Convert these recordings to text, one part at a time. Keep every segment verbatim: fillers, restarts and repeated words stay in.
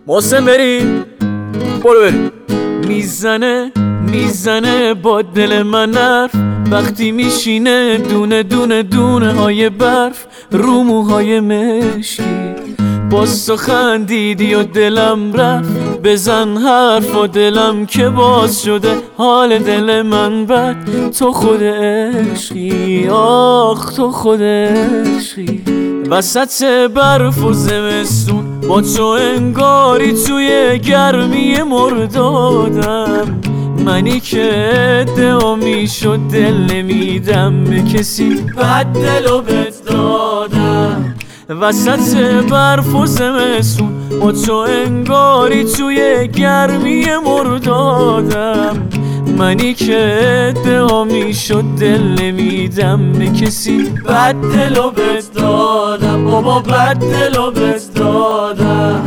محسن بریم برو بریم. میزنه میزنه با دل من حرف وقتی میشینه دونه دونه دونه های برف رو موهای مشکی. باز تو خندیدی و دلم رفت، بزن حرف و دلم که باز شده حال دل من بد. تو خود عشقی، آخ تو خود عشقی. وسط برف و زمستون با تو انگاری توی گرمی مردادم. منی که ادعا میشد دل نمیدم به کسی، بد دل و بد دادم. وسط برف و زمستون با تو انگاری توی گرمی مردادم. منی که ادعا میشد دل نمیدم به کسی، بد دل و بد دادم. بابا بد دل و بد دادم.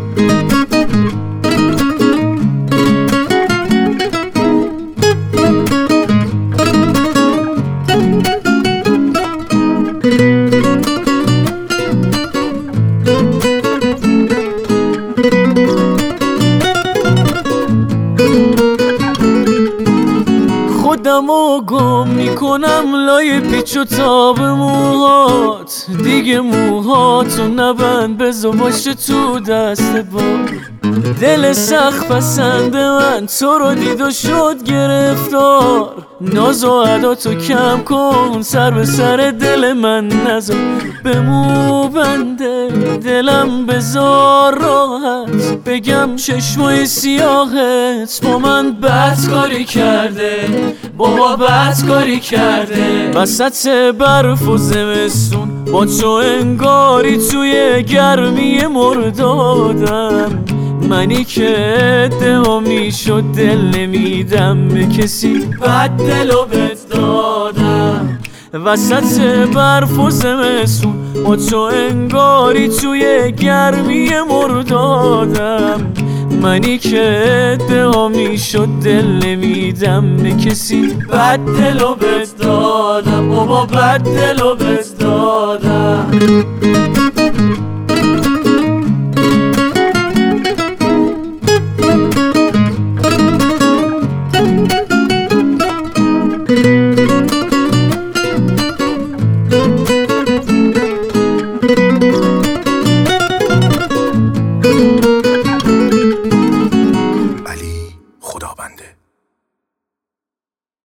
خودمو گم میکنم لای پیچ و تاب موهات. دیگه موهاتو نبند، بزو باشه تو دست با. دل سخت پسند من تو رو دید و شد گرفتار. ناز و عداتو کم کن، سر به سر دل من نذار. به مو بنده دلم بذار راحت، بگم چشمای سیاهت با من بد کاری کرده. بابا بد کاری کرده. وسط برف و زمستون با تو انگاری توی گرمی مردادم. منی که ادعا میشد دل نمیدم به کسی، بد دل و بد دادم. وسط برف و زمستون با تو انگاری توی گرمی مردادم. منی که ادعا میشد دل نمیدم به کسی، بد دل و بد دادم. بابا بد دل و بد دادم.